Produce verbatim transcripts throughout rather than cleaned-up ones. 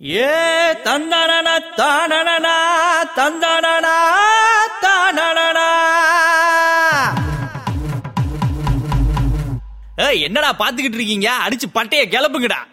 ஏ தந்தனனா தானனனா தந்தனனா தானனனா. ஏய் என்னடா பாத்துக்கிட்டு இருக்கீங்க? அடிச்சு பட்டைய கிளப்புங்கடா.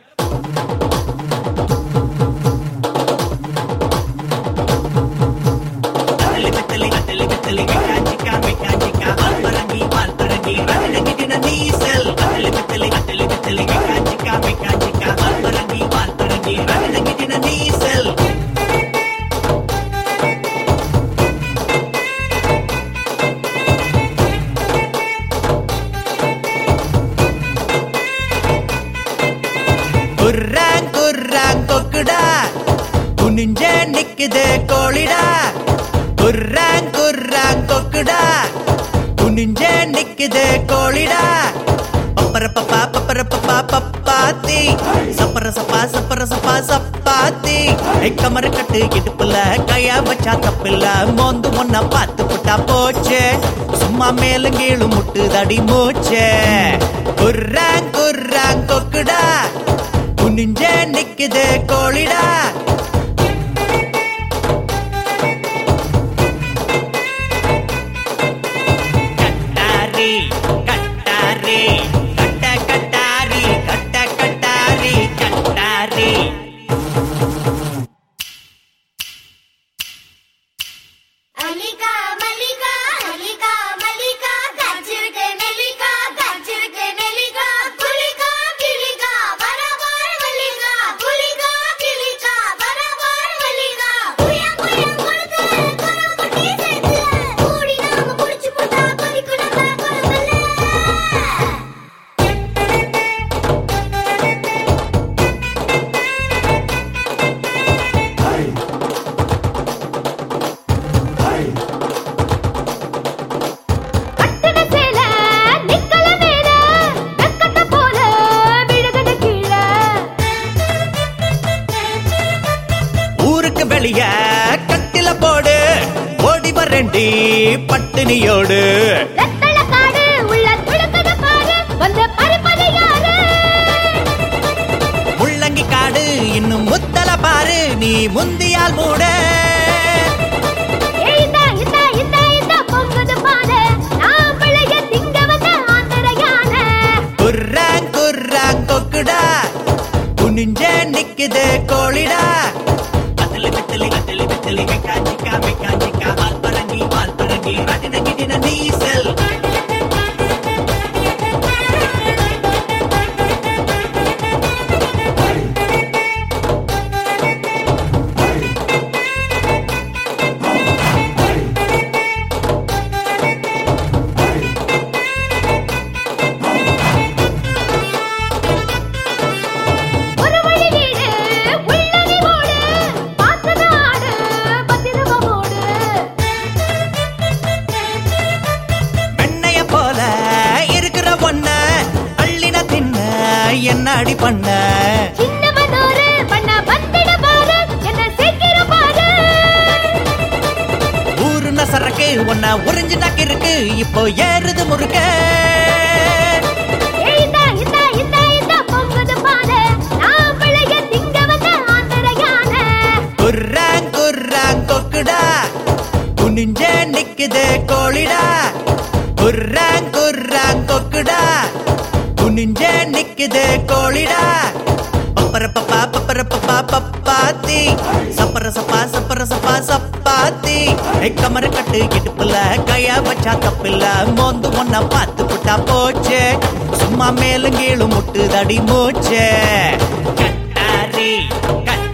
குர்ராங் குர்ராங் கொக்குடா குனிஞ்சே நிக்குது கோழிடா. குர்ராங் குர்ராங் கொக்குடா குனிஞ்சே நிக்குது கோழிடா. பப்பர பப்பா பப்பர பப்பா பப்பாத்தி சப்பர சப்பா சப்பர சப்பா சப்பாத்தி. கமர கட்டு இடுப்புல கையா வச்சா தப்பில்ல. மோந்து ஒன்ன பார்த்து புட்டா போச்சே. சும்மா மேலும் கீழு முட்டு தடி மூச்சே. குர்ராங் குர்ராங் கொக்குடா குனிஞ்சே நிக்குது கோழிடா. கட்டாரி கட்டாரி கட்ட கட்டாரி கட்ட கட்டாரி கட்டாரி. அலிகா மல்லிகா அலிகா மல்லிகா காச்சிருக்கு நெல்லிகா காச்சிருக்கு நெல்லிகா புலிகா கிளிகா வரவார் மல்லிகா புலிகா கிளிகா வரவார் மல்லிகா. புயா புயா கொடுத்து கரம்பட்டி சேர்த்து கூடி நாம புடிச்சு போட்டா கொதிக்கு நம்ம கொலமல்ல. கட்டட சேல நிக்கல மேல நக்கட்ட போல விழுகட கீழ. ஊருக்கு வெளிய கட்டில போடு ஓடி வரண்டி பட்டினியோடு. ரத்தள காடு உள்ள துளுக்கத பாரு வந்து பறிப்பது யாரு? முள்ளங்கி காடு இன்னும் முத்தல பாரு நீ முந்தியால் மூட. ஏய் இந்த இந்த இந்த இந்த பொங்குது பாரு நான் பிள்ளைய திங்க வந்த ஆந்தர யானை. குர்ராங் குர்ராங் கொக்குடா குனிஞ்சே நிக்குது கோழிடா. அத்தலி பித்தலி அத்தலி பித்தலி மெக்கானிக்கா மெக்கானிக்கா வால் பரங்கி வால் பரங்கி ரட்டின கிட்டின டீசல். ஒரு வழி வீடு உள்ளடி ஓடு பாத்தத ஆடு பத்திரமா ஓடு. வெண்ணைய போல இருக்கிற பொண்ண அள்ளின தின்ன என்ன அடி பண்ண. சின்ன மனோரு பண்ண பத்திட பாரு என்ன சீக்கிர பாரு. ஊருன சரக்கு உன்ன உறிஞ்சு நக்கிருக்கு இப்போ ஏறுது முறுக்க. ஏய் இந்த இந்த இந்த இந்த பொங்குது பாரு நான் பிள்ளைய திங்க வந்த ஆந்தர யானை. குர்ராங் குர்ராங் கொக்குடா குனிஞ்சே நிக்குது கோழிடா. குர்ராங் குர்ராங் கொக்குடா குனிஞ்சே நிக்குது கோழிடா. பப்பர பப்பா பப்பர பப்பா பப்பாத்தி சப்பர சப்பா சப்பர சப்பா சப்பாத்தி. கமர கட்டு இடுப்புல கையா வச்சா தப்பில்ல. மோந்து ஒன்ன பார்த்து புட்டா போச்சே. சும்மா மேலும் கீழு முட்டு தடி மூச்சே. கட்டாரி கட்டாரி